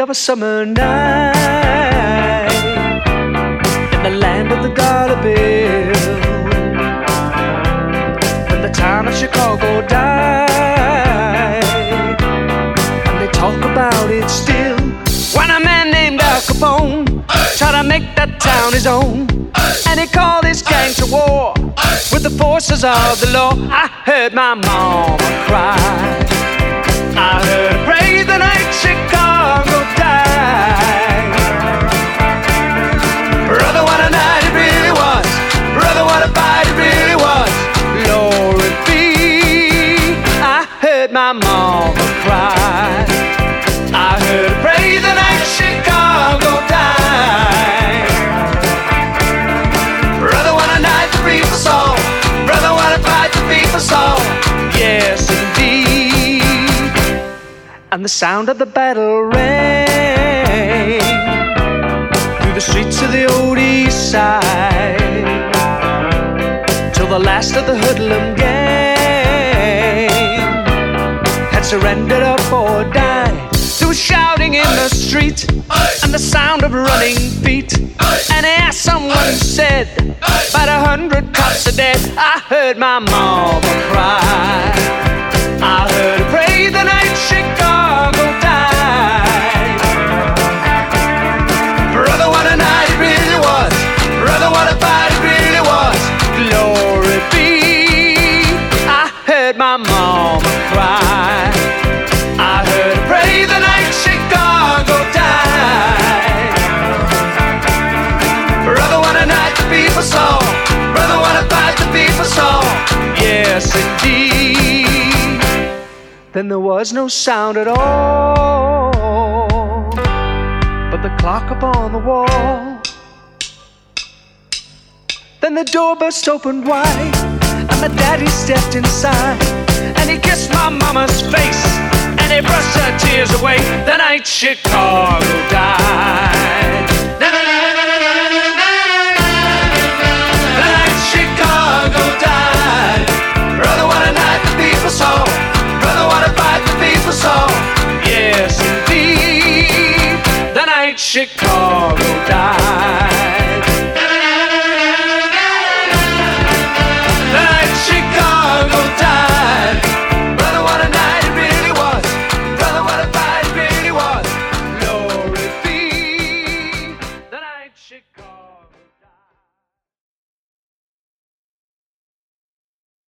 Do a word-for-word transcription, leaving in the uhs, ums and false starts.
of a summer night in the land of the dollar bill, when the town of Chicago died, and they talk about it still. When a man named Al Capone tried to make that town his own, and he called his gang to war with the forces of the law, I heard my mama cry. I heard her pray the night Chicago died. Brother, what a night it really was. Brother, what a fight it really was. Glory be. I heard my mama cry. I heard her pray the night Chicago died. Brother, what a night the people saw. Brother, what a fight the people saw. Yes, indeed. And the sound of the battle rang through the streets of the old east side, till the last of the hoodlum gang had surrendered up or died. There was shouting in the street and the sound of running feet, and as someone said, about a hundred cops are dead. I heard my mama cry. I heard her pray the night Chicago died. Brother, what a night it really was. Brother, what a fight it really was. Glory be. I heard my mama cry. I heard her pray the night Chicago died. Brother, what a night the people saw. Brother, what a fight the people saw. Yes, indeed. Then there was no sound at all but the clock upon the wall. Then the door burst open wide, and my daddy stepped inside, and he kissed my mama's face, and he brushed her tears away. The night Chicago died. The night Chicago died. Brother, what a night the people saw. Brother, what a fight the people saw. Yes, indeed. The night Chicago died. The night Chicago died. Brother, what a night it really was. Brother, what a fight it really was. Glory be. The night Chicago